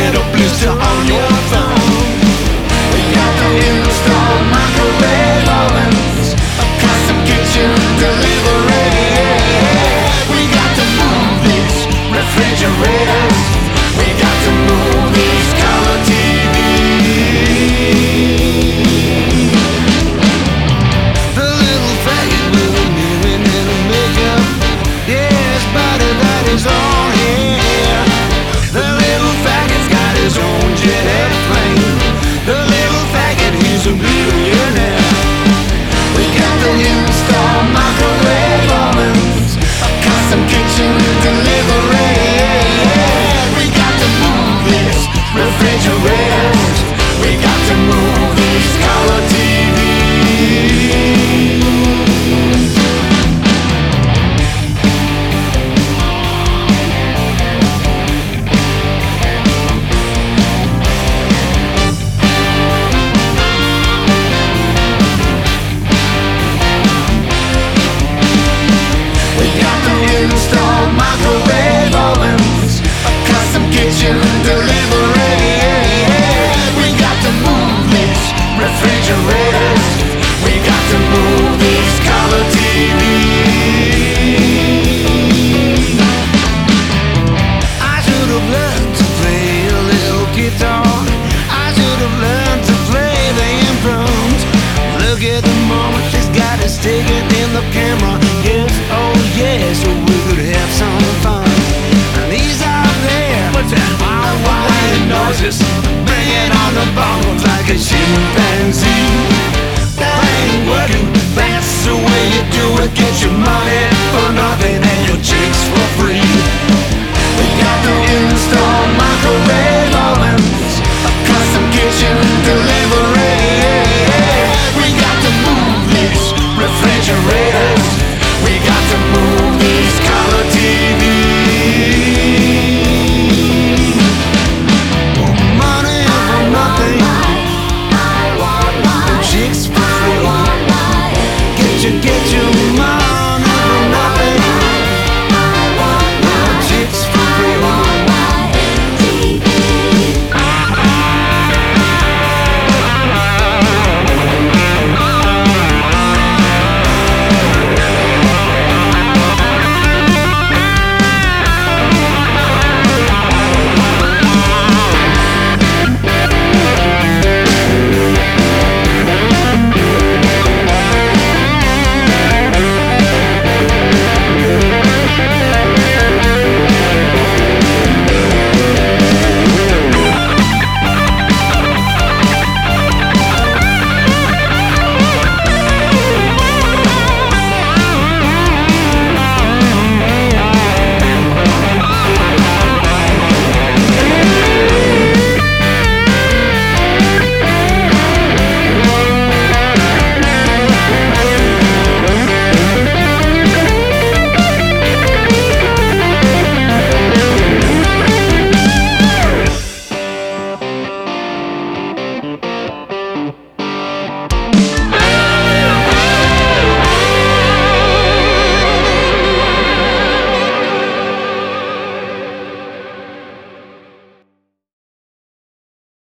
get a blister on your thumb. We got to install microwave ovens, a custom kitchen delivery. We got to move these refrigerators. We got to move these color TVs. The little faggot with a million and a makeup, yeah, his body that is on here. The little faggot's got his own jet airplane. The little faggot, he's a millionaire. We got to install microwave ovens, a custom kitchen delivery. We got to move these refrigerators. We got to move these color TVs. We got to install microwave ovens, a custom kitchen delivery. We got to move these refrigerators. We got to move these color TVs. I should have learned to play a little guitar. I should have learned to play the drums. Look at the moment, she's got us taking in the camera. Yes, oh yes, so we could have some fun. And he's out there, what's that wild noises, banging on the bongos like a chimpanzee. That ain't working, that's the way you do it. Get your money